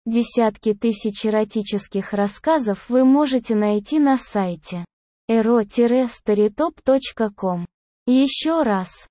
Десятки тысяч эротических рассказов вы можете найти на сайте ero-storytop.com. Еще раз,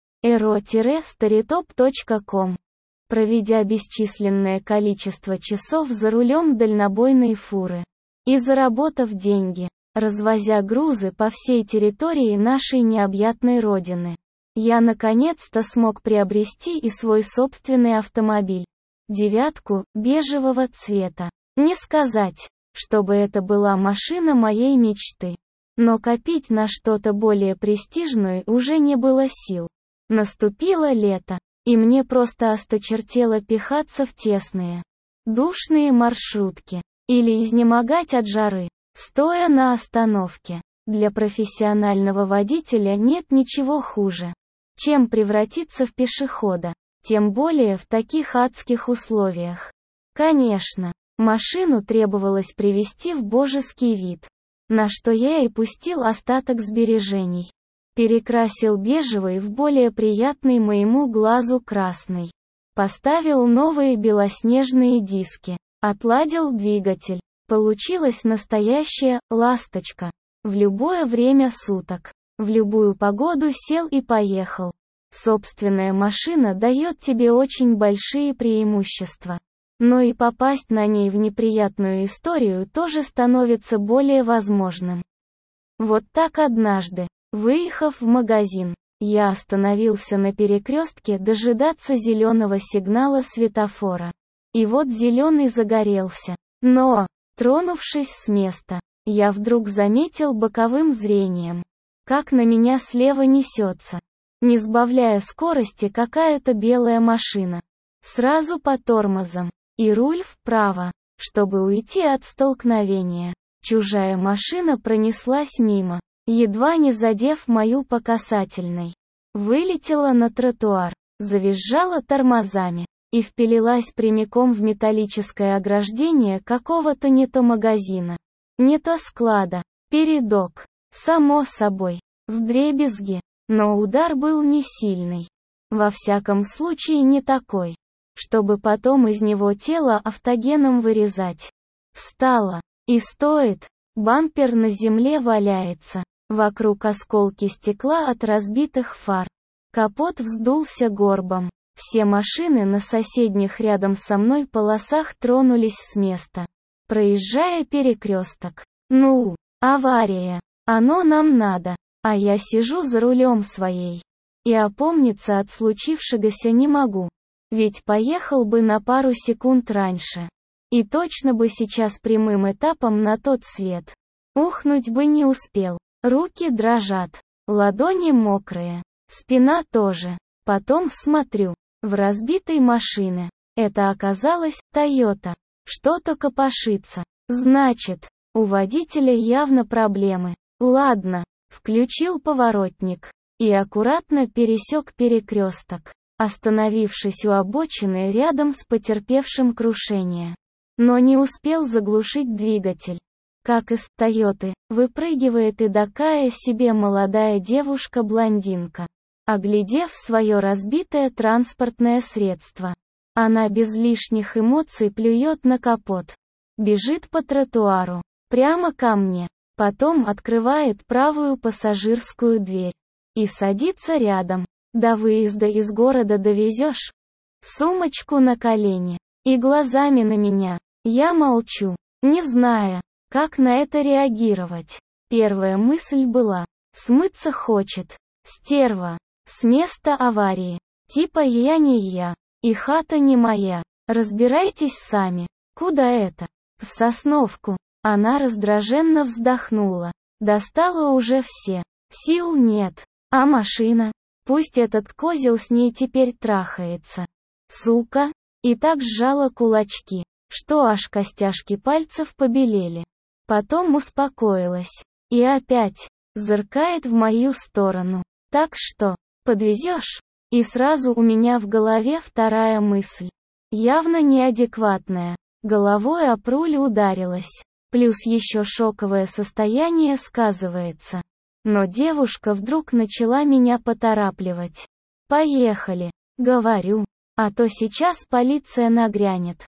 ero-storytop.com. Проведя бесчисленное количество часов за рулем дальнобойной фуры и заработав деньги, развозя грузы по всей территории нашей необъятной родины, я наконец-то смог приобрести и свой собственный автомобиль. Девятку, бежевого цвета. Не сказать, чтобы это была машина моей мечты. Но копить на что-то более престижное уже не было сил. Наступило лето, и мне просто осточертело пихаться в тесные, душные маршрутки, или изнемогать от жары, стоя на остановке. Для профессионального водителя нет ничего хуже, чем превратиться в пешехода, тем более в таких адских условиях. Конечно, машину требовалось привести в божеский вид, на что я и пустил остаток сбережений. Перекрасил бежевый в более приятный моему глазу красный. Поставил новые белоснежные диски. Отладил двигатель. Получилась настоящая ласточка. В любое время суток, в любую погоду сел и поехал. Собственная машина дает тебе очень большие преимущества. Но и попасть на ней в неприятную историю тоже становится более возможным. Вот так однажды, выехав в магазин, я остановился на перекрестке дожидаться зеленого сигнала светофора. И вот зеленый загорелся. Но, тронувшись с места, я вдруг заметил боковым зрением, как на меня слева несется, не сбавляя скорости, какая-то белая машина. Сразу по тормозам, и руль вправо, чтобы уйти от столкновения. Чужая машина пронеслась мимо, едва не задев мою по касательной. Вылетела на тротуар, завизжала тормозами и впилилась прямиком в металлическое ограждение какого-то не то магазина, не то склада. Передок, само собой, вдребезги, но удар был не сильный. Во всяком случае не такой, чтобы потом из него тело автогеном вырезать. Встала, и стоит, бампер на земле валяется. Вокруг осколки стекла от разбитых фар. Капот вздулся горбом. Все машины на соседних рядом со мной полосах тронулись с места, проезжая перекресток. Ну, авария. Оно нам надо. А я сижу за рулем своей. И опомниться от случившегося не могу. Ведь поехал бы на пару секунд раньше. И точно бы сейчас прямым этапом на тот свет. Ухнуть бы не успел. Руки дрожат, ладони мокрые, спина тоже. Потом смотрю, в разбитой машине. Это оказалось Toyota. Что-то копошится. Значит, у водителя явно проблемы. Ладно, включил поворотник и аккуратно пересек перекресток, остановившись у обочины рядом с потерпевшим крушение. Но не успел заглушить двигатель. Как из Тойоты, выпрыгивает эдакая себе молодая девушка-блондинка. Оглядев свое разбитое транспортное средство, она без лишних эмоций плюет на капот. Бежит по тротуару, прямо ко мне. Потом открывает правую пассажирскую дверь. И садится рядом. До выезда из города довезешь? Сумочку на колени. И глазами на меня. Я молчу, не зная, как на это реагировать. Первая мысль была: смыться хочет. Стерва. С места аварии. Типа я не я. И хата не моя. Разбирайтесь сами. Куда это? В Сосновку. Она раздраженно вздохнула. Достала уже все. Сил нет. А машина? Пусть этот козел с ней теперь трахается. Сука. И так сжала кулачки, что аж костяшки пальцев побелели. Потом успокоилась. И опять зыркает в мою сторону. Так что, подвезешь? И сразу у меня в голове вторая мысль. Явно неадекватная. Головой об руль ударилась. Плюс еще шоковое состояние сказывается. Но девушка вдруг начала меня поторапливать. «Поехали», — говорю, — «а то сейчас полиция нагрянет».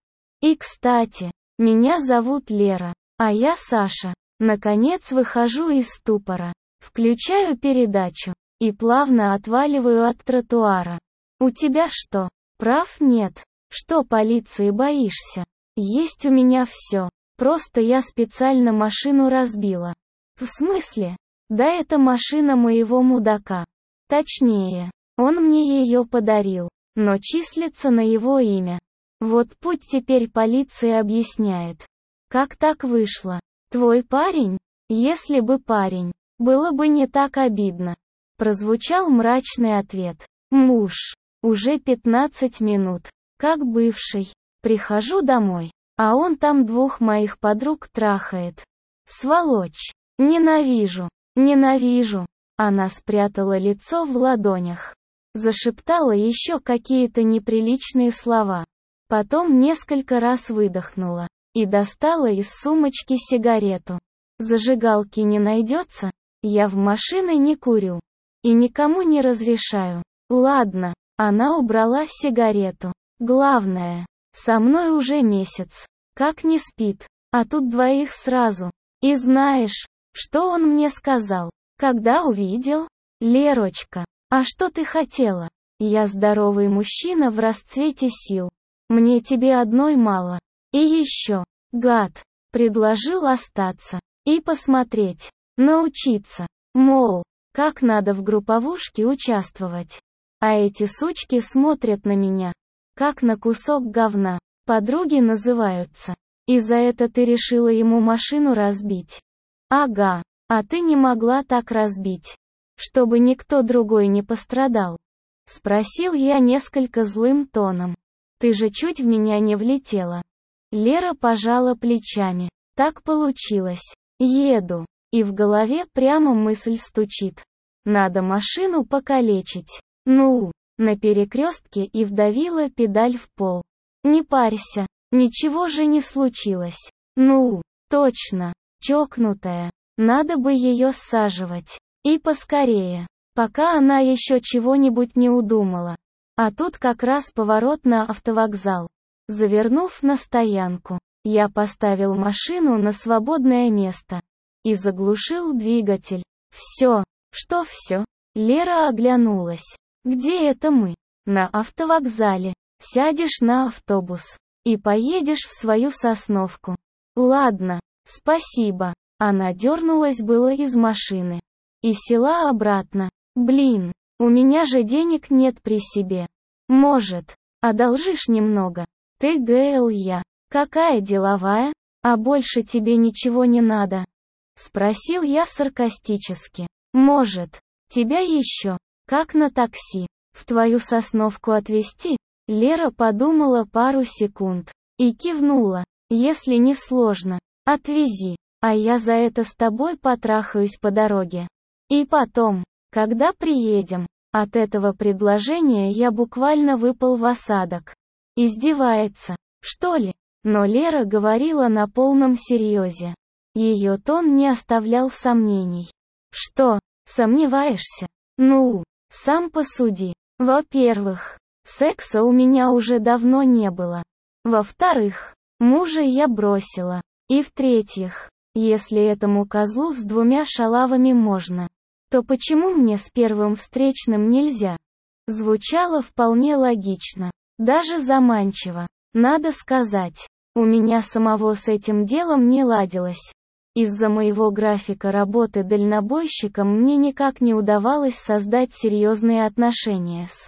И кстати, меня зовут Лера, а я Саша. Наконец выхожу из ступора, включаю передачу и плавно отваливаю от тротуара. У тебя что, прав нет? Что полиции боишься? Есть у меня все. Просто я специально машину разбила. В смысле? Да это машина моего мудака. Точнее, он мне ее подарил, но числится на его имя. Вот путь теперь полиция объясняет. Как так вышло? Твой парень? Если бы парень, было бы не так обидно. Прозвучал мрачный ответ. Муж. Уже 15 минут. Как бывший. Прихожу домой, а он там двух моих подруг трахает. Сволочь. Ненавижу. Ненавижу. Она спрятала лицо в ладонях. Зашептала еще какие-то неприличные слова. Потом несколько раз выдохнула. И достала из сумочки сигарету. Зажигалки не найдется? Я в машины не курю. И никому не разрешаю. Ладно, она убрала сигарету. Главное, со мной уже месяц. Как не спит. А тут двоих сразу. И знаешь, что он мне сказал? Когда увидел? Лерочка, а что ты хотела? Я здоровый мужчина в расцвете сил. Мне тебе одной мало. И еще, гад, предложил остаться. И посмотреть. Научиться. Мол, как надо в групповушке участвовать. А эти сучки смотрят на меня. Как на кусок говна. Подруги называются. И за это ты решила ему машину разбить? Ага. А ты не могла так разбить. Чтобы никто другой не пострадал. Спросил я несколько злым тоном. Ты же чуть в меня не влетела. Лера пожала плечами. Так получилось. Еду. И в голове прямо мысль стучит. Надо машину покалечить. Ну, на перекрестке и вдавила педаль в пол. Не парься, ничего же не случилось. Ну, точно, чокнутая. Надо бы ее ссаживать. И поскорее, пока она еще чего-нибудь не удумала. А тут как раз поворот на автовокзал. Завернув на стоянку, я поставил машину на свободное место. И заглушил двигатель. Все. Что все? Лера оглянулась. Где это мы? На автовокзале. Сядешь на автобус. И поедешь в свою Сосновку. Ладно, спасибо. Она дернулась было из машины. И села обратно. Блин, у меня же денег нет при себе. Может, одолжишь немного? Ты ГЛ я. Какая деловая? А больше тебе ничего не надо? Спросил я саркастически. Может, тебя еще, как на такси, в твою Сосновку отвезти? Лера подумала пару секунд. И кивнула. Если не сложно, отвези. А я за это с тобой потрахаюсь по дороге. И потом, когда приедем, от этого предложения я буквально выпал в осадок. Издевается, что ли? Но Лера говорила на полном серьезе. Ее тон не оставлял сомнений. Что, сомневаешься? Ну, сам посуди. Во-первых, секса у меня уже давно не было. Во-вторых, мужа я бросила. И в-третьих, если этому козлу с двумя шалавами можно, то почему мне с первым встречным нельзя? Звучало вполне логично. Даже заманчиво. Надо сказать, у меня самого с этим делом не ладилось. Из-за моего графика работы дальнобойщиком мне никак не удавалось создать серьезные отношения с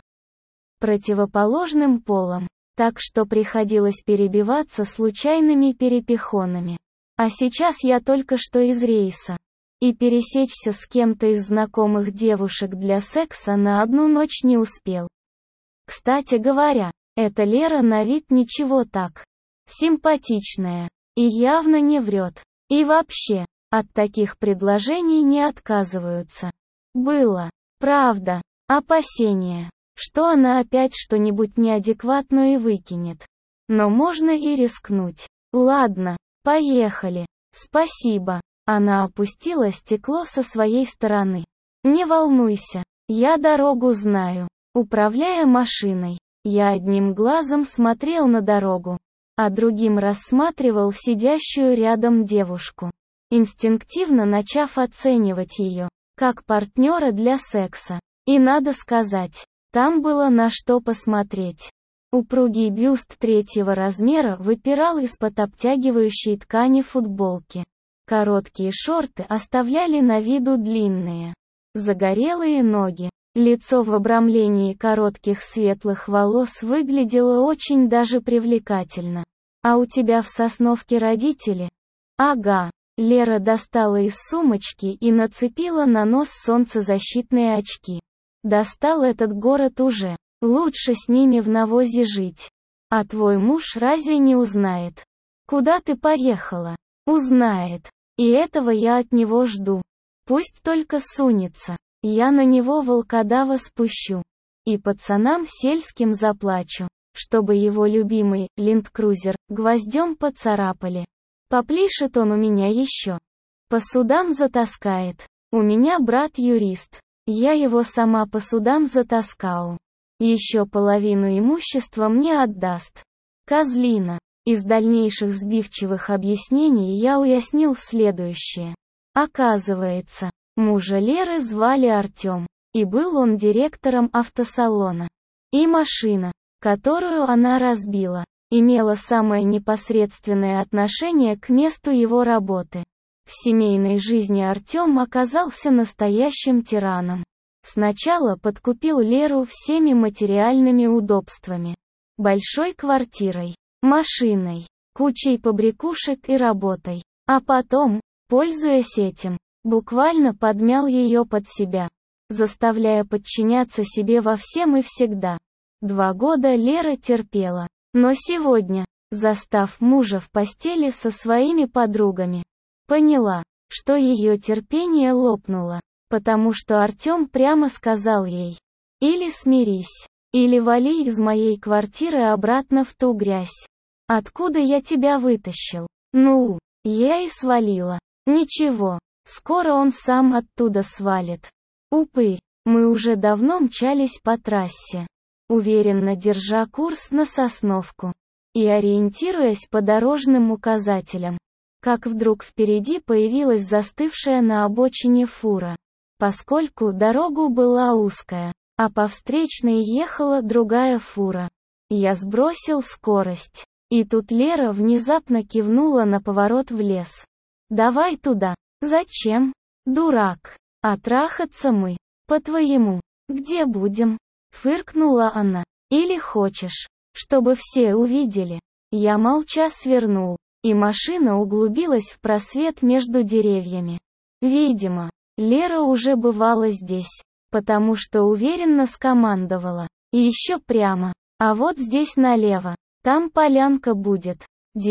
противоположным полом, так что приходилось перебиваться случайными перепихонами. А сейчас я только что из рейса. И пересечься с кем-то из знакомых девушек для секса на одну ночь не успел. Кстати говоря, эта Лера на вид ничего так. Симпатичная. И явно не врет. И вообще, от таких предложений не отказываются. Было, правда, опасение, что она опять что-нибудь неадекватное выкинет. Но можно и рискнуть. Ладно, поехали. Спасибо. Она опустила стекло со своей стороны. Не волнуйся, я дорогу знаю. Управляя машиной, я одним глазом смотрел на дорогу. а другим рассматривал сидящую рядом девушку, инстинктивно начав оценивать ее, как партнера для секса. И надо сказать, там было на что посмотреть. Упругий бюст 3-го размера выпирал из-под обтягивающей ткани футболки. Короткие шорты оставляли на виду длинные, загорелые ноги. Лицо в обрамлении коротких светлых волос выглядело очень даже привлекательно. «А у тебя в Сосновке родители?» «Ага». Лера достала из сумочки и нацепила на нос солнцезащитные очки. «Достал этот город уже. Лучше с ними в навозе жить. А твой муж разве не узнает? Куда ты поехала? Узнает. И этого я от него жду. Пусть только сунется. Я на него волкодава спущу. И пацанам сельским заплачу, чтобы его любимый ленд-крузер гвоздем поцарапали. Попляшет он у меня еще. По судам затаскает. У меня брат юрист. Я его сама по судам затаскаю. Еще половину имущества мне отдаст. Козлина». Из дальнейших сбивчивых объяснений я уяснил следующее. Оказывается, мужа Леры звали Артем, и был он директором автосалона. И машина, которую она разбила, имела самое непосредственное отношение к месту его работы. В семейной жизни Артем оказался настоящим тираном. Сначала подкупил Леру всеми материальными удобствами. Большой квартирой, машиной, кучей побрякушек и работой. А потом, пользуясь этим, буквально подмял ее под себя, заставляя подчиняться себе во всем и всегда. 2 года Лера терпела. Но сегодня, застав мужа в постели со своими подругами, поняла, что ее терпение лопнуло, потому что Артем прямо сказал ей: «Или смирись, или вали из моей квартиры обратно в ту грязь. Откуда я тебя вытащил?» Ну, я и свалила. Ничего, скоро он сам оттуда свалит. Упырь. Мы уже давно мчались по трассе, уверенно держа курс на Сосновку и ориентируясь по дорожным указателям, как вдруг впереди появилась застывшая на обочине фура. Поскольку дорога была узкая, а по встречной ехала другая фура, я сбросил скорость. И тут Лера внезапно кивнула на поворот в лес. «Давай туда». «Зачем? Дурак. А трахаться мы, по-твоему, где будем?» Фыркнула она. «Или хочешь, чтобы все увидели?» Я молча свернул, и машина углубилась в просвет между деревьями. Видимо, Лера уже бывала здесь, потому что уверенно скомандовала. И еще прямо. А вот здесь налево. Там полянка будет.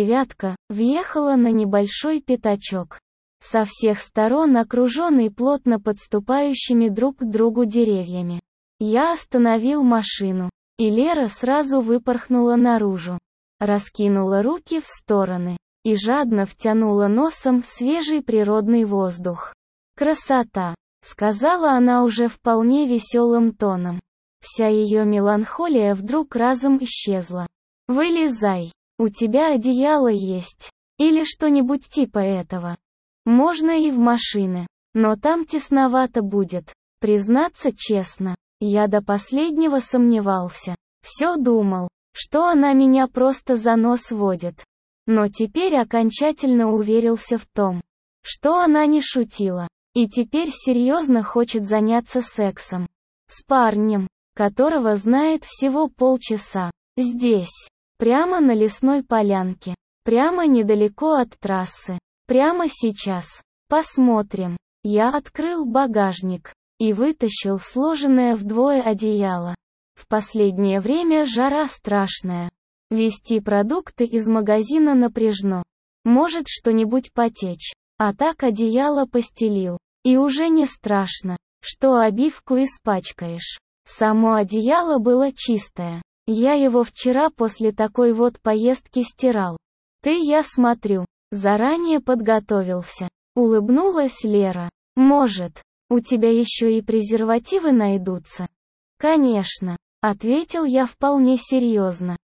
9 въехала на небольшой пятачок, со всех сторон окруженный плотно подступающими друг к другу деревьями. Я остановил машину, и Лера сразу выпорхнула наружу, раскинула руки в стороны и жадно втянула носом свежий природный воздух. «Красота», — сказала она уже вполне веселым тоном. Вся ее меланхолия вдруг разом исчезла. «Вылезай, у тебя одеяло есть, или что-нибудь типа этого. Можно и в машины, но там тесновато будет». Признаться честно, я до последнего сомневался. Все думал, что она меня просто за нос водит. Но теперь окончательно уверился в том, что она не шутила, и теперь серьезно хочет заняться сексом. С парнем, которого знает всего полчаса. Здесь. Прямо на лесной полянке. Прямо недалеко от трассы. Прямо сейчас. Посмотрим. Я открыл багажник и вытащил сложенное вдвое одеяло. В последнее время жара страшная. Везти продукты из магазина напряжно. Может что-нибудь потечь. А так одеяло постелил. И уже не страшно, что обивку испачкаешь. Само одеяло было чистое. Я его вчера после такой вот поездки стирал. «Ты, я смотрю, заранее подготовился», — улыбнулась Лера. «Может, у тебя еще и презервативы найдутся?» «Конечно», — ответил я вполне серьезно.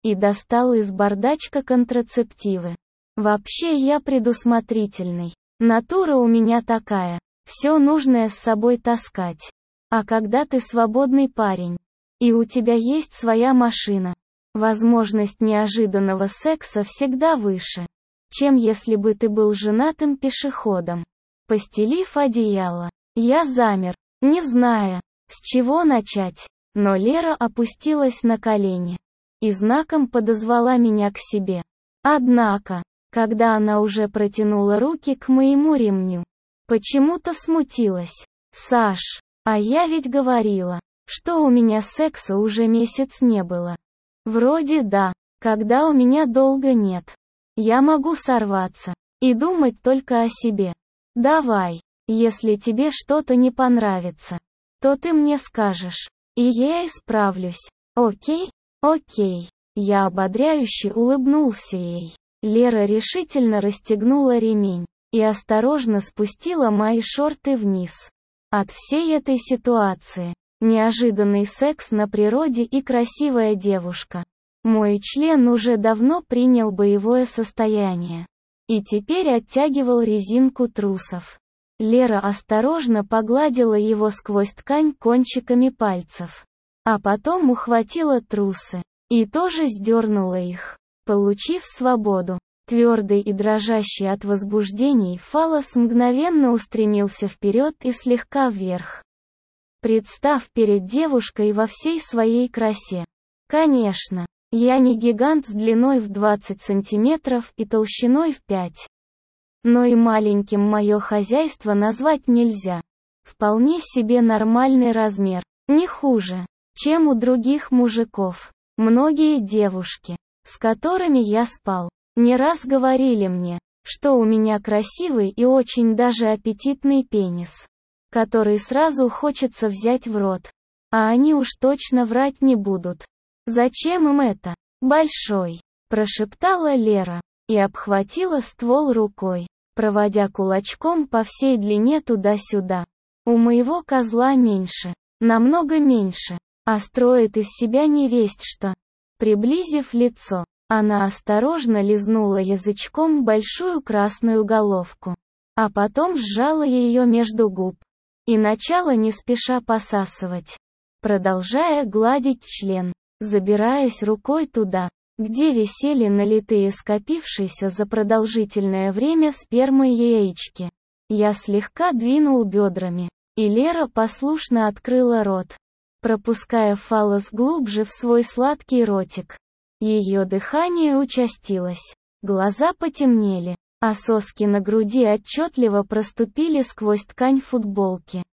и достал из бардачка контрацептивы. Вообще я предусмотрительный. Натура у меня такая. Все нужное с собой таскать. А когда ты свободный парень, и у тебя есть своя машина, возможность неожиданного секса всегда выше, чем если бы ты был женатым пешеходом. Постелив одеяло, я замер, не зная, с чего начать, но Лера опустилась на колени и знаком подозвала меня к себе. Однако, когда она уже протянула руки к моему ремню, почему-то смутилась. «Саш, а я ведь говорила, что у меня секса уже месяц не было». Вроде да, когда у меня долго нет. Я могу сорваться и думать только о себе. Давай, если тебе что-то не понравится, то ты мне скажешь, и я исправлюсь. Окей? Окей. Я ободряюще улыбнулся ей. Лера решительно расстегнула ремень и осторожно спустила мои шорты вниз. От всей этой ситуации, неожиданный секс на природе и красивая девушка, мой член уже давно принял боевое состояние и теперь оттягивал резинку трусов. Лера осторожно погладила его сквозь ткань кончиками пальцев, а потом ухватила трусы и тоже сдернула их. Получив свободу, твердый и дрожащий от возбуждений фаллос мгновенно устремился вперед и слегка вверх, представ перед девушкой во всей своей красе. Конечно, я не гигант с длиной в 20 сантиметров и толщиной в 5. Но и маленьким мое хозяйство назвать нельзя. Вполне себе нормальный размер, не хуже, чем у других мужиков. Многие девушки, с которыми я спал, не раз говорили мне, что у меня красивый и очень даже аппетитный пенис, который сразу хочется взять в рот. А они уж точно врать не будут. «Зачем им это? Большой», – прошептала Лера и обхватила ствол рукой, проводя кулачком по всей длине туда-сюда. «У моего козла меньше, намного меньше, а строит из себя невесть что». Приблизив лицо, она осторожно лизнула язычком большую красную головку, а потом сжала ее между губ и начала не спеша посасывать, продолжая гладить член, забираясь рукой туда, где висели налитые скопившиеся за продолжительное время спермы яички. Я слегка двинул бедрами, и Лера послушно открыла рот, пропуская фаллос глубже в свой сладкий ротик. Ее дыхание участилось, глаза потемнели, а соски на груди отчетливо проступили сквозь ткань футболки.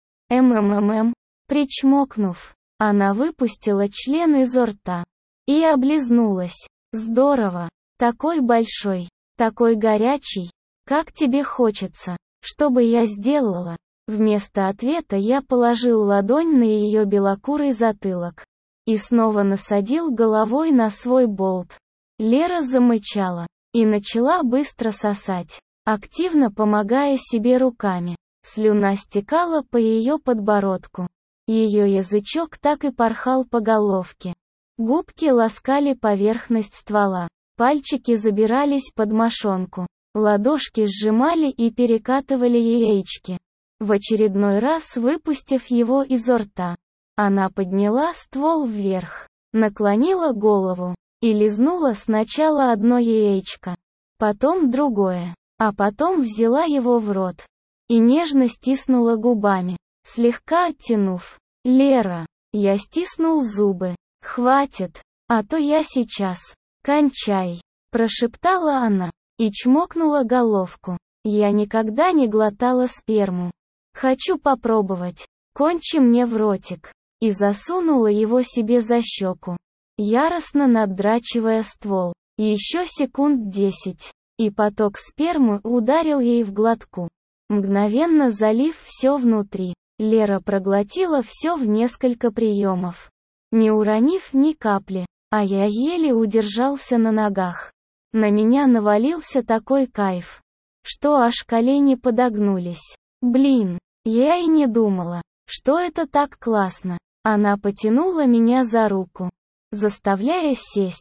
Причмокнув, она выпустила член изо рта и облизнулась. «Здорово, такой большой, такой горячий, как тебе хочется, чтобы я сделала?» Вместо ответа я положил ладонь на ее белокурый затылок и снова насадил головой на свой болт. Лера замычала и начала быстро сосать, активно помогая себе руками. Слюна стекала по ее подбородку. Ее язычок так и порхал по головке. Губки ласкали поверхность ствола, пальчики забирались под мошонку, ладошки сжимали и перекатывали яички. В очередной раз выпустив его изо рта, она подняла ствол вверх, наклонила голову и лизнула сначала одно яичко, потом другое, а потом взяла его в рот и нежно стиснула губами, слегка оттянув. «Лера!» Я стиснул зубы. «Хватит, а то я сейчас. Кончай!» Прошептала она и чмокнула головку. Я никогда не глотала сперму. «Хочу попробовать. Кончи мне в ротик». И засунула его себе за щеку, яростно наддрачивая ствол. Еще секунд 10, и поток спермы ударил ей в глотку, мгновенно залив все внутри. Лера проглотила все в несколько приемов, не уронив ни капли, а я еле удержался на ногах. На меня навалился такой кайф, что аж колени подогнулись. Блин, я и не думала, что это так классно. Она потянула меня за руку, заставляя сесть,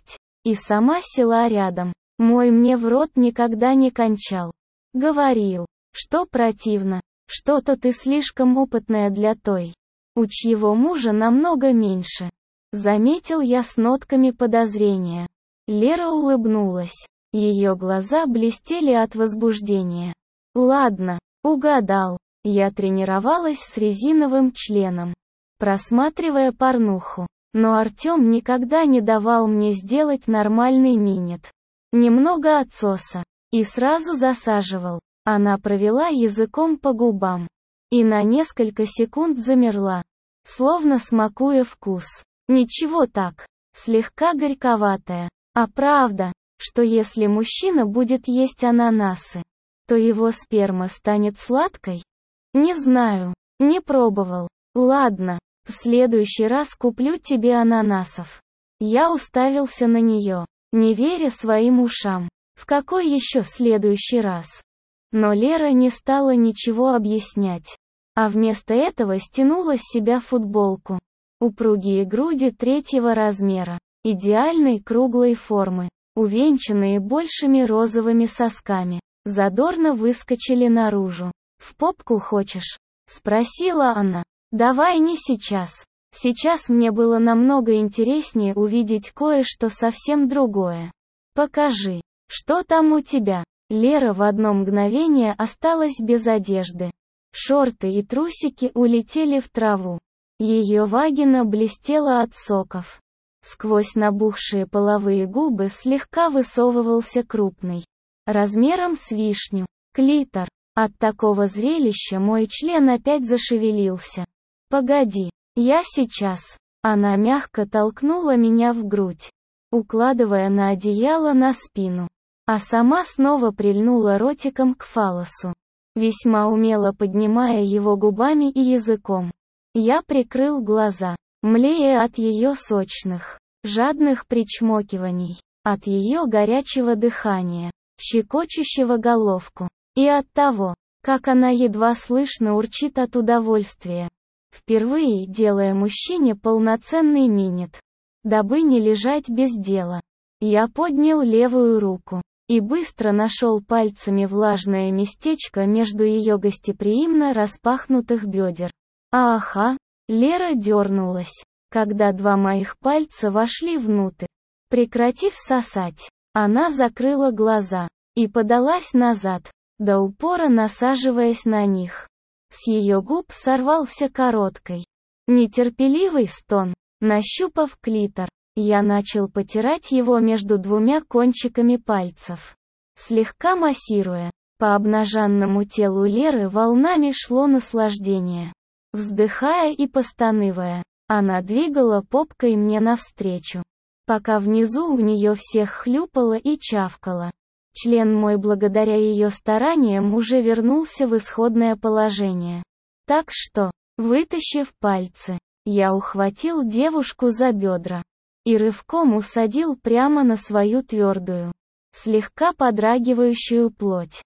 и сама села рядом. Мой мне в рот никогда не кончал. Говорил, что противно, что-то ты слишком опытная для той, у чьего мужа намного меньше. Заметил я с нотками подозрения. Лера улыбнулась. Ее глаза блестели от возбуждения. Ладно, угадал. Я тренировалась с резиновым членом, просматривая порнуху. Но Артем никогда не давал мне сделать нормальный минет. Немного отсоса. И сразу засаживал. Она провела языком по губам. И на несколько секунд замерла, словно смакуя вкус. Ничего так, слегка горьковатая. А правда, что если мужчина будет есть ананасы, то его сперма станет сладкой? Не знаю, не пробовал. Ладно, в следующий раз куплю тебе ананасов. Я уставился на нее, не веря своим ушам. В какой еще следующий раз? Но Лера не стала ничего объяснять, а вместо этого стянула с себя футболку. Упругие груди 3-го размера, идеальной круглой формы, увенчанные большими розовыми сосками, задорно выскочили наружу. «В попку хочешь?» — спросила она. «Давай не сейчас. Сейчас мне было намного интереснее увидеть кое-что совсем другое. Покажи, что там у тебя?» Лера в одно мгновение осталась без одежды. Шорты и трусики улетели в траву. Ее вагина блестела от соков. Сквозь набухшие половые губы слегка высовывался крупный, размером с вишню, клитор. От такого зрелища мой член опять зашевелился. «Погоди, я сейчас». Она мягко толкнула меня в грудь, укладывая на одеяло на спину, а сама снова прильнула ротиком к фаллосу, весьма умело поднимая его губами и языком. Я прикрыл глаза, млея от ее сочных, жадных причмокиваний, от ее горячего дыхания, щекочущего головку, и от того, как она едва слышно урчит от удовольствия, впервые делая мужчине полноценный минет. Дабы не лежать без дела, я поднял левую руку и быстро нашел пальцами влажное местечко между ее гостеприимно распахнутых бедер. Ага, Лера дернулась, когда 2 моих пальца вошли внутрь. Прекратив сосать, она закрыла глаза и подалась назад, до упора насаживаясь на них. С ее губ сорвался короткий, нетерпеливый стон. Нащупав клитор, я начал потирать его между 2 кончиками пальцев. Слегка массируя, по обнаженному телу Леры волнами шло наслаждение. Вздыхая и постанывая, она двигала попкой мне навстречу, пока внизу у нее всех хлюпало и чавкало. Член мой благодаря ее стараниям уже вернулся в исходное положение. Так что, вытащив пальцы, я ухватил девушку за бедра и рывком усадил прямо на свою твердую, слегка подрагивающую плоть.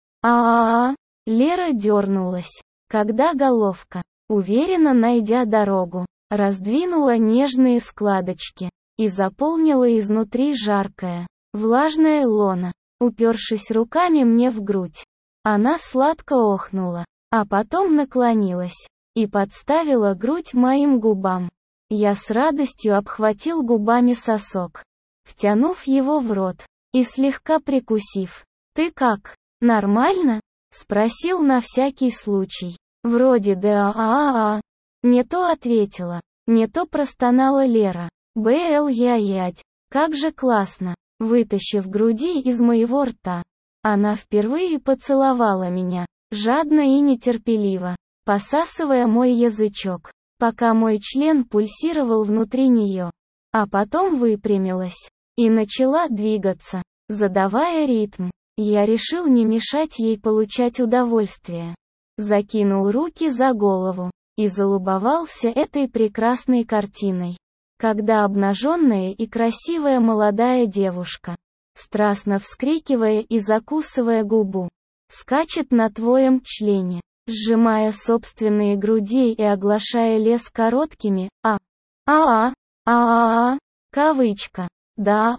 Лера дернулась, когда головка, уверенно найдя дорогу, раздвинула нежные складочки и заполнила изнутри жаркое, влажное лоно. Упершись руками мне в грудь, она сладко охнула, а потом наклонилась и подставила грудь моим губам. Я с радостью обхватил губами сосок, втянув его в рот и слегка прикусив. «Ты как, нормально?» — спросил на всякий случай. «Вроде да. Не то ответила, не то простонала Лера. «Бл-я-ядь, как же классно!» Вытащив груди из моего рта, она впервые поцеловала меня, жадно и нетерпеливо, посасывая мой язычок, пока мой член пульсировал внутри нее. А потом выпрямилась и начала двигаться, задавая ритм. Я решил не мешать ей получать удовольствие. Закинул руки за голову и залюбовался этой прекрасной картиной. Когда обнаженная и красивая молодая девушка, страстно вскрикивая и закусывая губу, скачет на твоем члене, сжимая собственные груди и оглашая лес короткими кавычка, Да,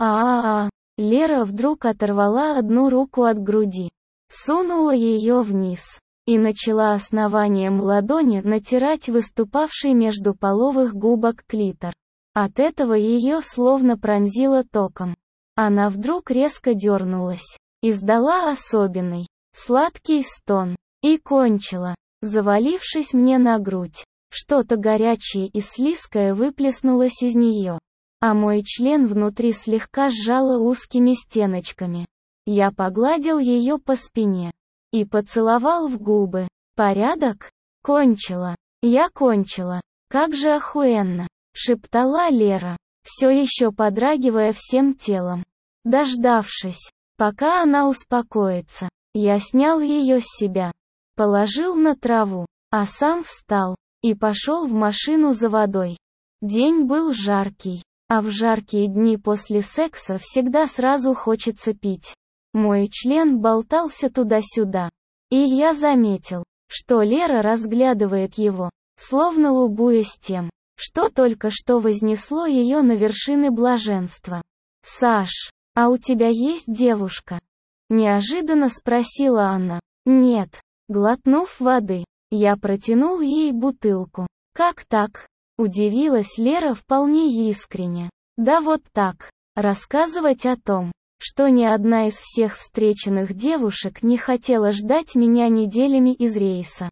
Лера вдруг оторвала одну руку от груди, сунула ее вниз и начала основанием ладони натирать выступавший между половых губок клитор. От этого ее словно пронзило током. Она вдруг резко дернулась, издала особенный, сладкий стон и кончила, завалившись мне на грудь. Что-то горячее и слизкое выплеснулось из нее, а мой член внутри слегка сжало узкими стеночками. Я погладил ее по спине и поцеловал в губы. «Порядок? Кончила. Я кончила. Как же охуенно!» — шептала Лера, все еще подрагивая всем телом. Дождавшись, пока она успокоится, я снял ее с себя, положил на траву, а сам встал и пошел в машину за водой. День был жаркий, а в жаркие дни после секса всегда сразу хочется пить. Мой член болтался туда-сюда, и я заметил, что Лера разглядывает его, словно лубуясь тем, что только что вознесло ее на вершины блаженства. «Саш, а у тебя есть девушка?» — неожиданно спросила она. «Нет». Глотнув воды, я протянул ей бутылку. «Как так?» — удивилась Лера вполне искренне. «Да вот так. Рассказывать о том, что ни одна из всех встреченных девушек не хотела ждать меня неделями из рейса.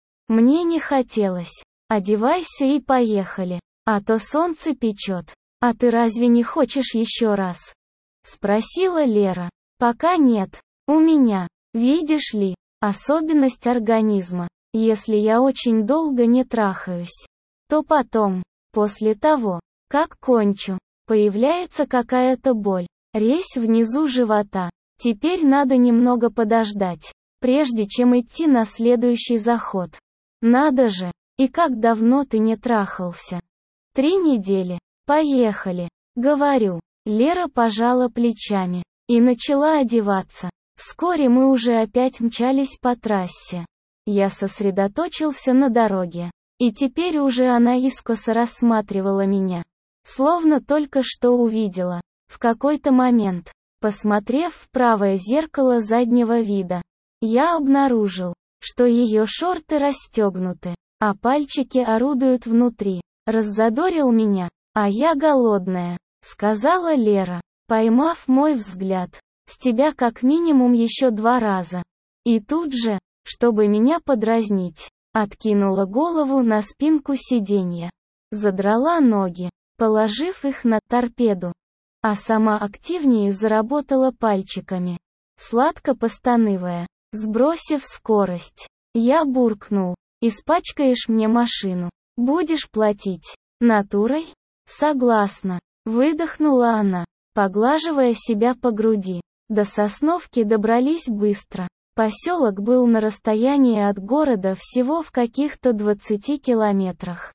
Мне не хотелось. Одевайся и поехали, а то солнце печет. А ты разве не хочешь еще раз?» — спросила Лера. «Пока нет. У меня, видишь ли, особенность организма. Если я очень долго не трахаюсь, то потом, после того, как кончу, появляется какая-то боль, резь внизу живота. Теперь надо немного подождать, прежде чем идти на следующий заход. Надо же, и как давно ты не трахался?» 3 недели. Поехали. Говорю. Лера пожала плечами и начала одеваться. Вскоре мы уже опять мчались по трассе. Я сосредоточился на дороге. И теперь уже она искоса рассматривала меня. Словно только что увидела. В какой-то момент, посмотрев в правое зеркало заднего вида, я обнаружил, что ее шорты расстегнуты, а пальчики орудуют внутри. «Раззадорил меня, а я голодная», — сказала Лера, поймав мой взгляд. «С тебя как минимум еще 2 раза». И тут же, чтобы меня подразнить, откинула голову на спинку сиденья, задрала ноги, положив их на торпеду, а сама активнее заработала пальчиками, сладко постанывая. Сбросив скорость, я буркнул: «Испачкаешь мне машину. Будешь платить натурой?» «Согласна», — выдохнула она, поглаживая себя по груди. До Сосновки добрались быстро. Поселок был на расстоянии от города всего в каких-то 20 километрах.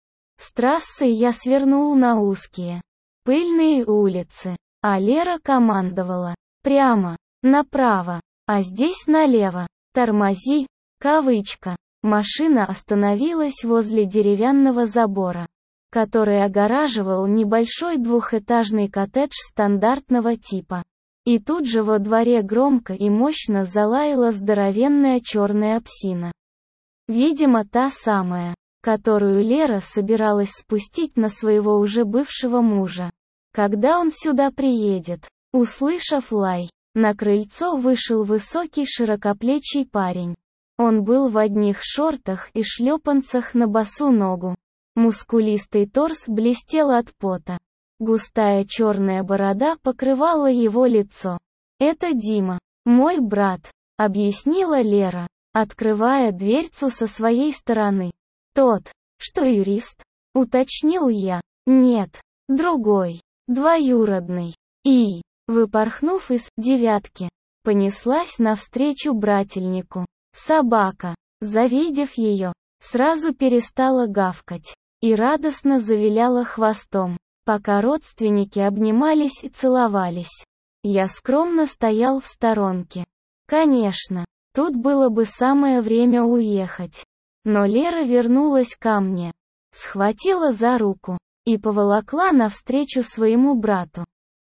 С трассы я свернул на узкие, пыльные улицы, а Лера командовала: «Прямо, направо, а здесь налево, тормози», кавычка. Машина остановилась возле деревянного забора, который огораживал небольшой двухэтажный коттедж стандартного типа. И тут же во дворе громко и мощно залаяла здоровенная черная псина. Видимо, та самая, которую Лера собиралась спустить на своего уже бывшего мужа, когда он сюда приедет. Услышав лай, на крыльцо вышел высокий широкоплечий парень. Он был в одних шортах и шлепанцах на босу ногу. Мускулистый торс блестел от пота. Густая черная борода покрывала его лицо. «Это Дима, мой брат», — объяснила Лера, открывая дверцу со своей стороны. «Тот, что юрист?» — уточнил я. «Нет, другой, двоюродный». И, выпорхнув из «девятки», понеслась навстречу брательнику. Собака, завидев ее, сразу перестала гавкать и радостно завиляла хвостом, пока родственники обнимались и целовались. Я скромно стоял в сторонке. Конечно, тут было бы самое время уехать. Но Лера вернулась ко мне, схватила за руку и поволокла навстречу своему брату.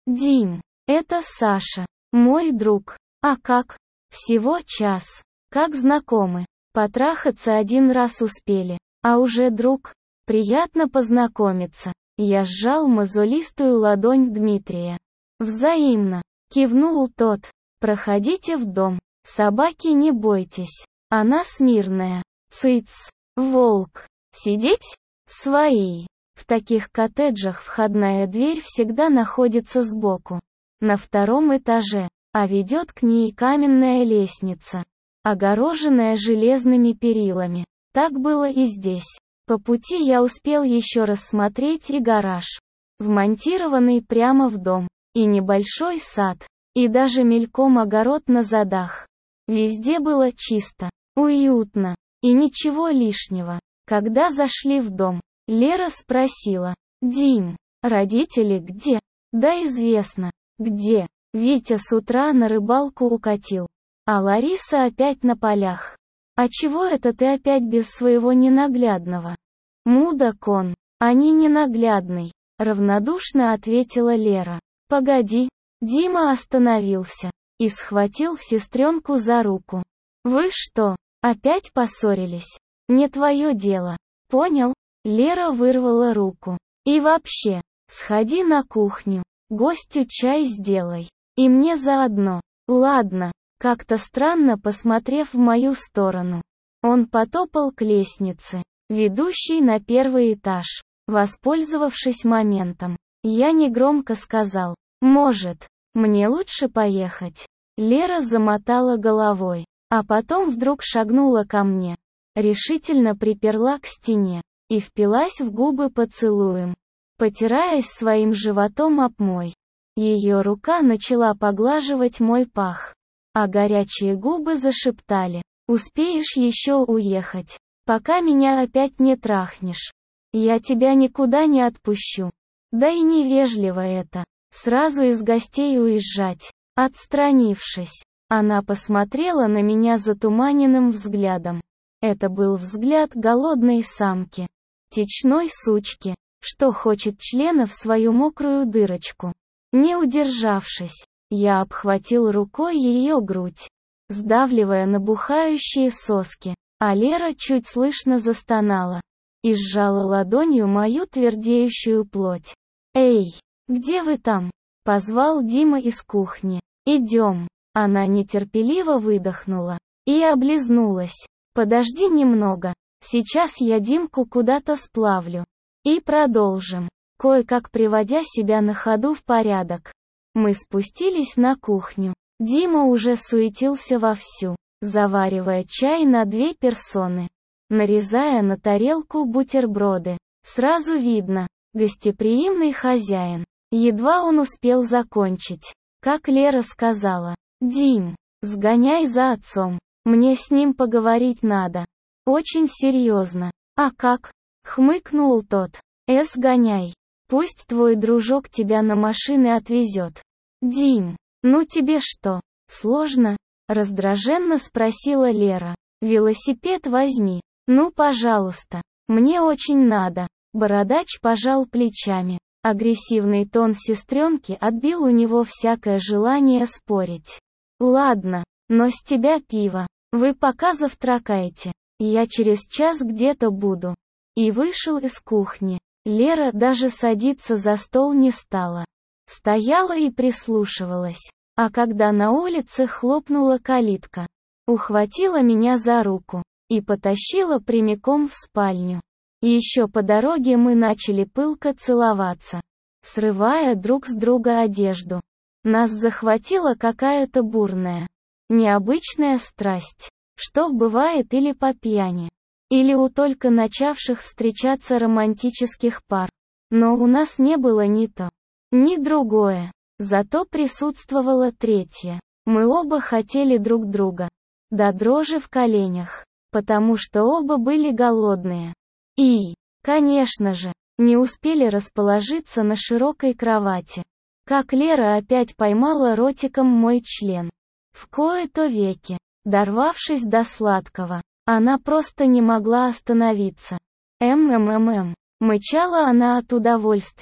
Дим, это Саша, мой друг. А как? Всего час. Как знакомы. Потрахаться один раз успели, а уже друг. Приятно познакомиться. Я сжал мозолистую ладонь Дмитрия. Взаимно. Кивнул тот. Проходите в дом. Собаки не бойтесь. Она смирная. Цыц. Волк. Сидеть? Свои. В таких коттеджах входная дверь всегда находится сбоку. На втором этаже. А ведет к ней каменная лестница, огороженная железными перилами. Так было и здесь. По пути я успел еще рассмотреть и гараж, вмонтированный прямо в дом, и небольшой сад, и даже мельком огород на задах. Везде было чисто, уютно, и ничего лишнего. Когда зашли в дом, Лера спросила: «Дим, родители где?» «Да известно, где. Витя с утра на рыбалку укатил, а Лариса опять на полях. А чего это ты опять без своего ненаглядного?» «Мудак он, а не ненаглядный», равнодушно ответила Лера. «Погоди». Дима остановился и схватил сестренку за руку. «Вы что, опять поссорились? Не твое дело. Понял?» Лера вырвала руку. «И вообще, сходи на кухню, гостю чай сделай. И мне заодно». «Ладно», как-то странно посмотрев в мою сторону. Он потопал к лестнице, ведущей на первый этаж. Воспользовавшись моментом, я негромко сказал: «Может, мне лучше поехать?» Лера замотала головой, а потом вдруг шагнула ко мне, решительно приперла к стене и впилась в губы поцелуем, потираясь своим животом об мой. Ее рука начала поглаживать мой пах, а горячие губы зашептали: «Успеешь еще уехать, пока меня опять не трахнешь. Я тебя никуда не отпущу». Да и невежливо это, сразу из гостей уезжать. Отстранившись, она посмотрела на меня затуманенным взглядом. Это был взгляд голодной самки, течной сучки, что хочет члена в свою мокрую дырочку. Не удержавшись, я обхватил рукой ее грудь, сдавливая набухающие соски, а Лера чуть слышно застонала и сжала ладонью мою твердеющую плоть. «Эй, где вы там?» — позвал Дима из кухни. «Идем». Она нетерпеливо выдохнула и облизнулась. «Подожди немного, сейчас я Димку куда-то сплавлю. И продолжим». Кое-как приводя себя на ходу в порядок, мы спустились на кухню. Дима уже суетился вовсю, заваривая чай на 2 персоны, нарезая на тарелку бутерброды. Сразу видно, гостеприимный хозяин. Едва он успел закончить, как Лера сказала: «Дим, сгоняй за отцом, мне с ним поговорить надо». «Очень серьезно». «А как?» — хмыкнул тот. «Сгоняй. Пусть твой дружок тебя на машине отвезет». «Дим, ну тебе что, сложно?» — раздраженно спросила Лера. «Велосипед возьми». «Ну пожалуйста, мне очень надо». Бородач пожал плечами. Агрессивный тон сестренки отбил у него всякое желание спорить. «Ладно, но с тебя пиво. Вы пока завтракайте. Я через час где-то буду». И вышел из кухни. Лера даже садиться за стол не стала. Стояла и прислушивалась. А когда на улице хлопнула калитка, ухватила меня за руку и потащила прямиком в спальню. Еще по дороге мы начали пылко целоваться, срывая друг с друга одежду. Нас захватила какая-то бурная, необычная страсть, что бывает или по пьяни, или у только начавших встречаться романтических пар. Но у нас не было ни то, ни другое. Зато присутствовала третья. Мы оба хотели друг друга, до дрожи в коленях, потому что оба были голодные. И, конечно же, не успели расположиться на широкой кровати, как Лера опять поймала ротиком мой член. В кои-то веки, дорвавшись до сладкого, она просто не могла остановиться. Мычала она от удовольствия.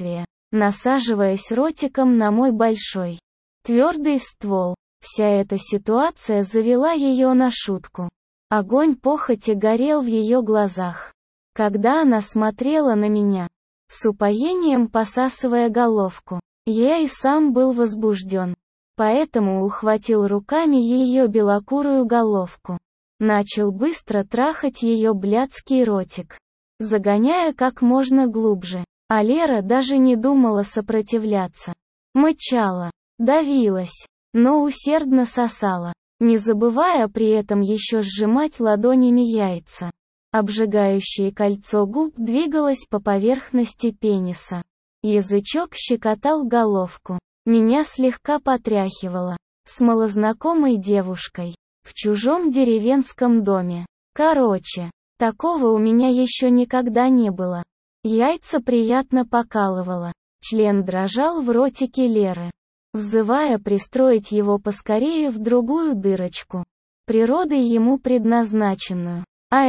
насаживаясь ротиком на мой большой, твердый ствол. Вся эта ситуация завела ее на шутку. Огонь похоти горел в ее глазах, когда она смотрела на меня, с упоением посасывая головку. Я и сам был возбужден, поэтому ухватил руками ее белокурую головку. Начал быстро трахать ее блядский ротик, загоняя как можно глубже. А Лера даже не думала сопротивляться. Мычала, давилась, но усердно сосала, не забывая при этом еще сжимать ладонями яйца. Обжигающее кольцо губ двигалось по поверхности пениса. Язычок щекотал головку. Меня слегка потряхивало. С малознакомой девушкой. В чужом деревенском доме. Короче, такого у меня еще никогда не было. Яйца приятно покалывало. Член дрожал в ротике Леры, взывая пристроить его поскорее в другую дырочку, природой ему предназначенную.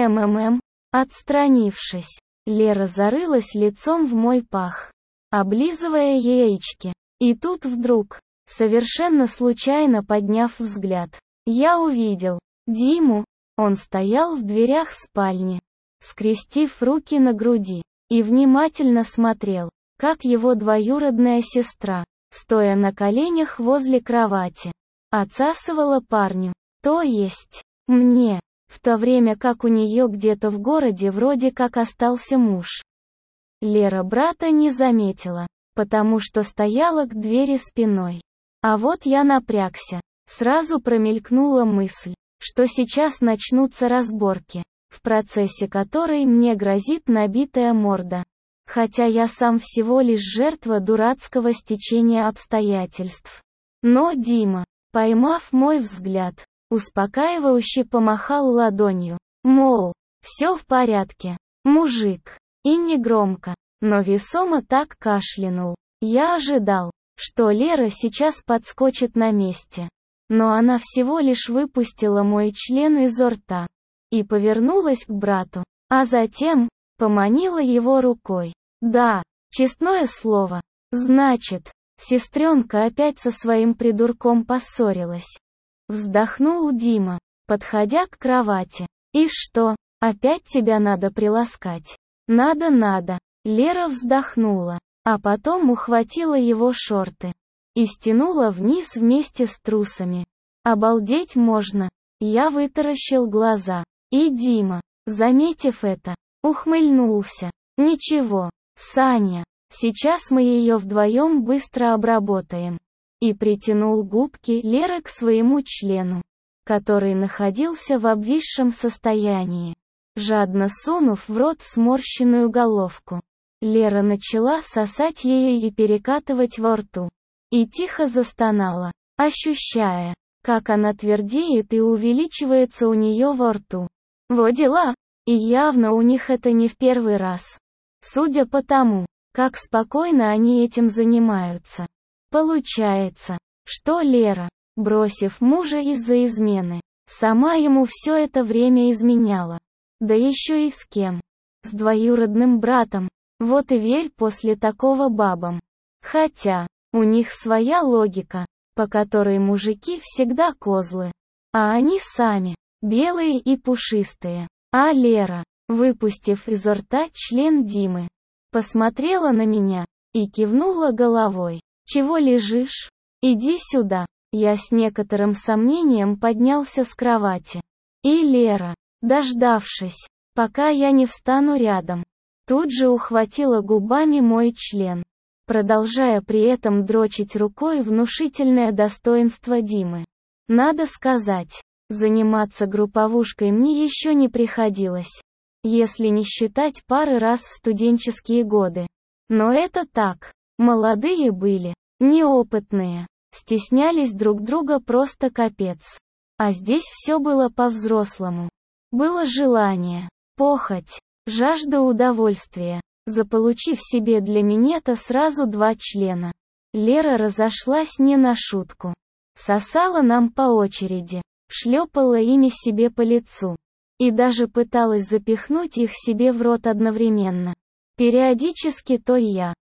Отстранившись, Лера зарылась лицом в мой пах, облизывая яички. И тут вдруг, совершенно случайно подняв взгляд, я увидел Диму. Он стоял в дверях спальни, скрестив руки на груди, и внимательно смотрел, как его двоюродная сестра, стоя на коленях возле кровати, отсасывала парню, то есть мне, в то время как у нее где-то в городе вроде как остался муж. Лера брата не заметила, потому что стояла к двери спиной. А вот я напрягся. Сразу промелькнула мысль, что сейчас начнутся разборки, в процессе которой мне грозит набитая морда. Хотя я сам всего лишь жертва дурацкого стечения обстоятельств. Но Дима, поймав мой взгляд, успокаивающе помахал ладонью, мол, все в порядке, мужик, и негромко, но весомо так кашлянул. Я ожидал, что Лера сейчас подскочит на месте. Но она всего лишь выпустила мой член изо рта и повернулась к брату, а затем поманила его рукой. Да, честное слово. Значит, сестренка опять со своим придурком поссорилась. Вздохнул Дима, подходя к кровати. И что, опять тебя надо приласкать? Надо. Лера вздохнула, а потом ухватила его шорты и стянула вниз вместе с трусами. Обалдеть можно. Я вытаращил глаза. И Дима, заметив это, ухмыльнулся. Ничего, Саня, сейчас мы ее вдвоем быстро обработаем. И притянул губки Леры к своему члену, который находился в обвисшем состоянии. Жадно сунув в рот сморщенную головку, Лера начала сосать ее и перекатывать во рту. И тихо застонала, ощущая, как она твердеет и увеличивается у нее во рту. Во дела! И явно у них это не в первый раз. Судя по тому, как спокойно они этим занимаются. Получается, что Лера, бросив мужа из-за измены, сама ему все это время изменяла. Да еще и с кем? С двоюродным братом. Вот и верь после такого бабам. Хотя, у них своя логика, по которой мужики всегда козлы. А они сами, белые и пушистые. А Лера, выпустив изо рта член Димы, посмотрела на меня и кивнула головой. «Чего лежишь? Иди сюда». Я с некоторым сомнением поднялся с кровати. И Лера, дождавшись, пока я не встану рядом, тут же ухватила губами мой член, продолжая при этом дрочить рукой внушительное достоинство Димы. Надо сказать, заниматься групповушкой мне еще не приходилось, если не считать пары раз в студенческие годы. Но это так, молодые были, неопытные, стеснялись друг друга просто капец. А здесь все было по-взрослому. Было желание, похоть, жажда удовольствия. Заполучив себе для минета сразу 2 члена, Лера разошлась не на шутку. Сосала нам по очереди, шлепала ими себе по лицу. И даже пыталась запихнуть их себе в рот одновременно. Периодически то я,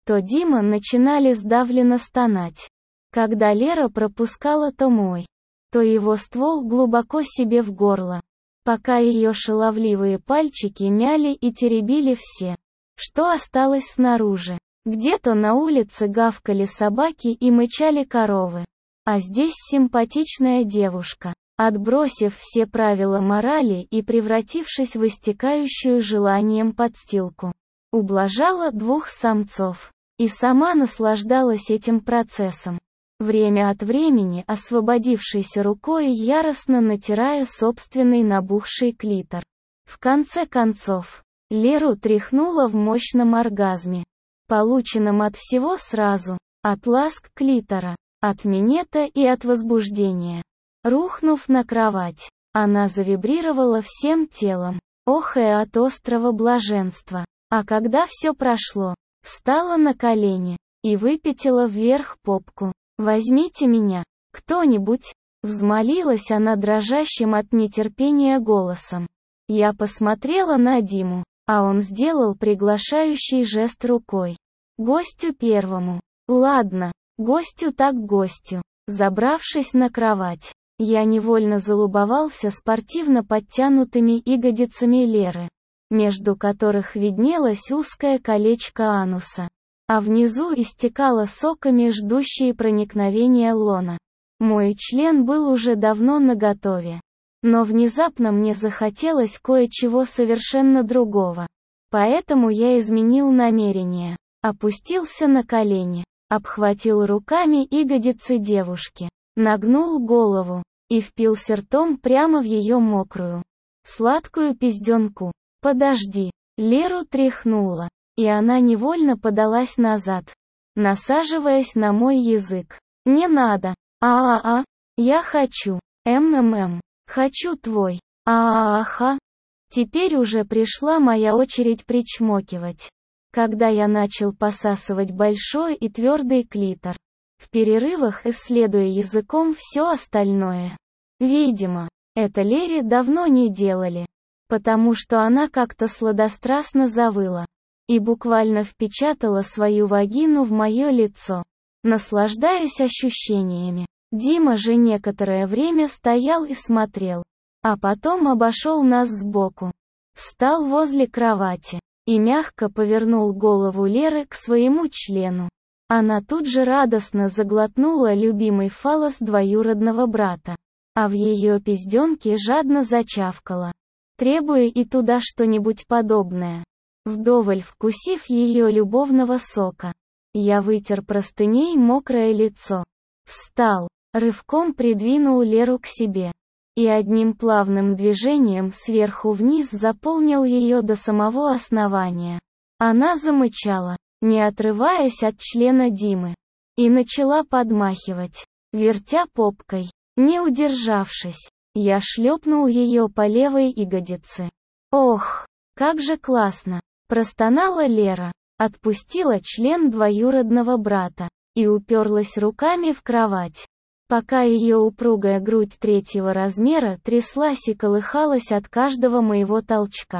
то Дима начинали сдавленно стонать. Когда Лера пропускала то мой, то его ствол глубоко себе в горло, пока ее шаловливые пальчики мяли и теребили все, что осталось снаружи. Где-то на улице гавкали собаки и мычали коровы. А здесь симпатичная девушка, отбросив все правила морали и превратившись в истекающую желанием подстилку, ублажала двух самцов. И сама наслаждалась этим процессом, время от времени освободившейся рукой яростно натирая собственный набухший клитор. В конце концов, Леру тряхнуло в мощном оргазме, полученном от всего сразу, от ласк клитора, от минета и от возбуждения. Рухнув на кровать, она завибрировала всем телом, охая от острого блаженства. А когда все прошло, встала на колени и выпятила вверх попку. «Возьмите меня, кто-нибудь!» — взмолилась она дрожащим от нетерпения голосом. Я посмотрела на Диму, а он сделал приглашающий жест рукой. «Гостю первому». «Ладно, гостю так гостю». Забравшись на кровать, я невольно залюбовался спортивно подтянутыми ягодицами Леры, между которых виднелось узкое колечко ануса, а внизу истекало соками ждущие проникновения лона. Мой член был уже давно наготове. Но внезапно мне захотелось кое-чего совершенно другого. Поэтому я изменил намерение, опустился на колени, обхватил руками ягодицы девушки, нагнул голову и впился ртом прямо в ее мокрую, сладкую пизденку. «Подожди». Леру тряхнуло, и она невольно подалась назад, насаживаясь на мой язык. «Не надо. А-а-а. Я хочу. Хочу твой. А-а-аха». Теперь уже пришла моя очередь причмокивать. Когда я начал посасывать большой и твердый клитор, в перерывах исследуя языком все остальное. Видимо, это Лере давно не делали, потому что она как-то сладострастно завыла и буквально впечатала свою вагину в мое лицо, наслаждаясь ощущениями. Дима же некоторое время стоял и смотрел, а потом обошел нас сбоку, встал возле кровати и мягко повернул голову Леры к своему члену. Она тут же радостно заглотнула любимый фаллос двоюродного брата, а в ее пизденке жадно зачавкала, требуя и туда что-нибудь подобное. Вдоволь вкусив ее любовного сока, я вытер простыней мокрое лицо, встал, рывком придвинул Леру к себе и одним плавным движением сверху вниз заполнил ее до самого основания. Она замычала, не отрываясь от члена Димы, и начала подмахивать, вертя попкой. Не удержавшись, я шлепнул ее по левой ягодице. «Ох, как же классно!» — простонала Лера, отпустила член двоюродного брата и уперлась руками в кровать, пока ее упругая грудь третьего размера тряслась и колыхалась от каждого моего толчка.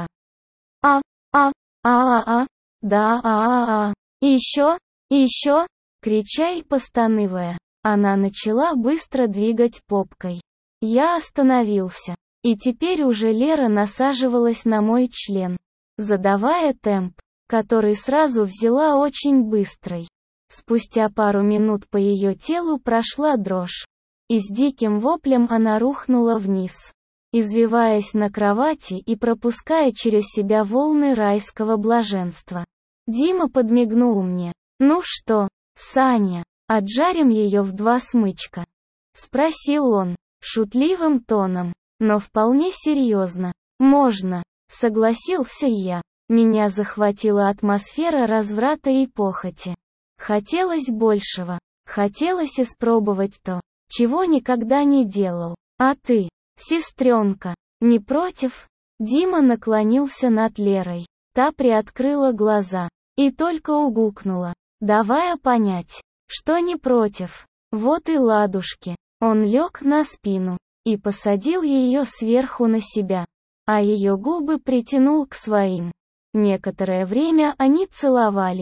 Да, и еще, крича и постанывая, она начала быстро двигать попкой. Я остановился, и теперь уже Лера насаживалась на мой член, задавая темп, который сразу взяла очень быстрый. Спустя пару минут по ее телу прошла дрожь, и с диким воплем она рухнула вниз, извиваясь на кровати и пропуская через себя волны райского блаженства. Дима подмигнул мне. «Ну что, Саня, отжарим ее в 2 смычка?» — спросил он, шутливым тоном, но вполне серьезно. «Можно», — согласился я. Меня захватила атмосфера разврата и похоти. Хотелось большего, хотелось испробовать то, чего никогда не делал. «А ты, сестренка, не против?» Дима наклонился над Лерой. Та приоткрыла глаза и только угукнула, давая понять, что не против. Вот и ладушки. Он лег на спину и посадил ее сверху на себя, а ее губы притянул к своим. Некоторое время они целовались,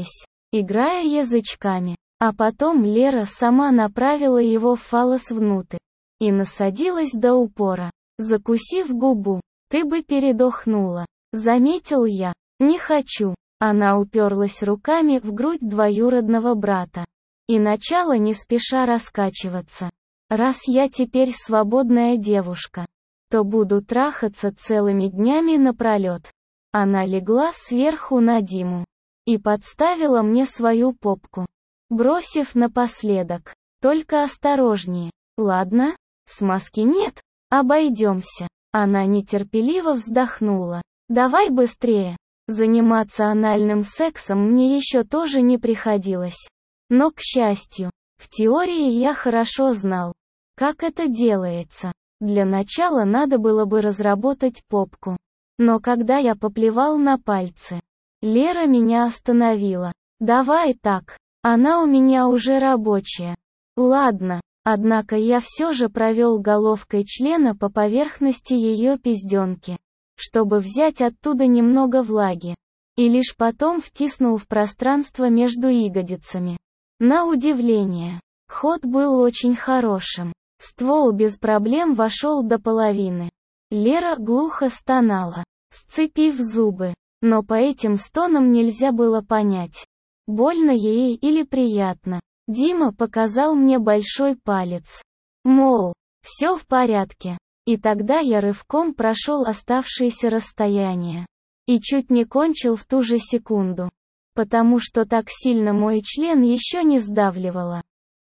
играя язычками. А потом Лера сама направила его в фаллос внутрь и насадилась до упора, закусив губу. «Ты бы передохнула», — заметил я. «Не хочу». Она уперлась руками в грудь двоюродного брата и начала не спеша раскачиваться. «Раз я теперь свободная девушка, то буду трахаться целыми днями напролет». Она легла сверху на Диму и подставила мне свою попку, бросив напоследок: «Только осторожнее, ладно? Смазки нет? Обойдемся». Она нетерпеливо вздохнула. «Давай быстрее». Заниматься анальным сексом мне еще тоже не приходилось. Но, к счастью, в теории я хорошо знал, как это делается. Для начала надо было бы разработать попку. Но когда я поплевал на пальцы, Лера меня остановила. «Давай так, она у меня уже рабочая». Ладно, однако я все же провел головкой члена по поверхности ее пизденки, чтобы взять оттуда немного влаги, и лишь потом втиснул в пространство между ягодицами. На удивление, ход был очень хорошим. Ствол без проблем вошел до половины. Лера глухо стонала, сцепив зубы, но по этим стонам нельзя было понять, больно ей или приятно. Дима показал мне большой палец, мол, все в порядке. И тогда я рывком прошел оставшееся расстояние и чуть не кончил в ту же секунду, потому что так сильно мой член еще не сдавливало.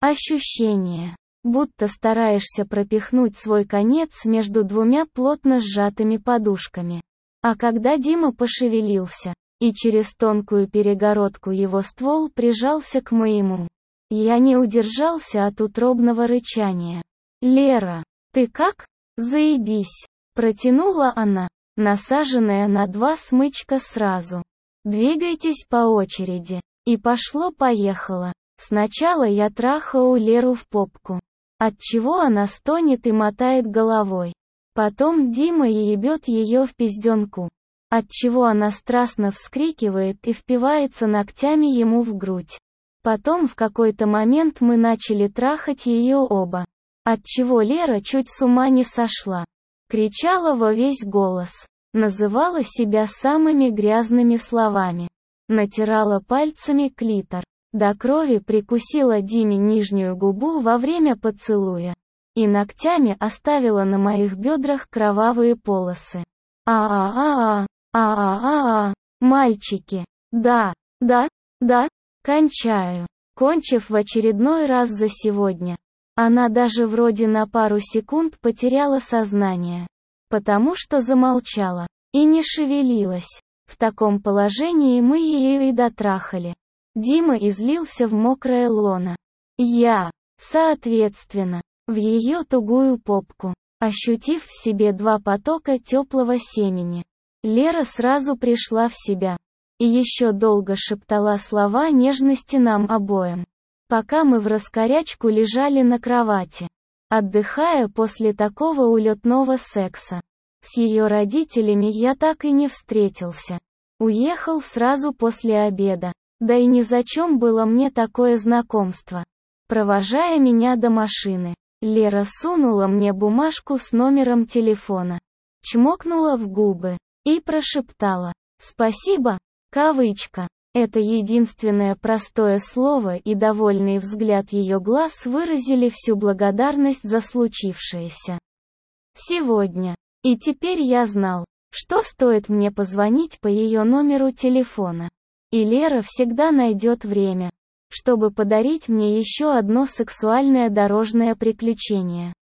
Ощущение, будто стараешься пропихнуть свой конец между двумя плотно сжатыми подушками. А когда Дима пошевелился, и через тонкую перегородку его ствол прижался к моему, я не удержался от утробного рычания. «Лера, ты как?» «Заебись», — протянула она, насаженная на 2 смычка сразу. «Двигайтесь по очереди». И пошло-поехало. Сначала я трахаю Леру в попку, отчего она стонет и мотает головой. Потом Дима ебет ее в пизденку, отчего она страстно вскрикивает и впивается ногтями ему в грудь. Потом в какой-то момент мы начали трахать ее оба, отчего Лера чуть с ума не сошла. Кричала во весь голос, называла себя самыми грязными словами, натирала пальцами клитор, до крови прикусила Диме нижнюю губу во время поцелуя и ногтями оставила на моих бедрах кровавые полосы. Мальчики, да, кончаю. Кончив в очередной раз за сегодня, она даже вроде на пару секунд потеряла сознание, потому что замолчала и не шевелилась. В таком положении мы ее и дотрахали. Дима излился в мокрое лоно. Я, соответственно, в ее тугую попку, ощутив в себе 2 потока теплого семени. Лера сразу пришла в себя и еще долго шептала слова нежности нам обоим, пока мы в раскорячку лежали на кровати, отдыхая после такого улетного секса. С ее родителями я так и не встретился. Уехал сразу после обеда, да и незачем было мне такое знакомство. Провожая меня до машины, Лера сунула мне бумажку с номером телефона, чмокнула в губы и прошептала «Спасибо», кавычка. Это единственное простое слово и довольный взгляд ее глаз выразили всю благодарность за случившееся сегодня. И теперь я знал, что стоит мне позвонить по ее номеру телефона, и Лера всегда найдет время, чтобы подарить мне еще одно сексуальное дорожное приключение.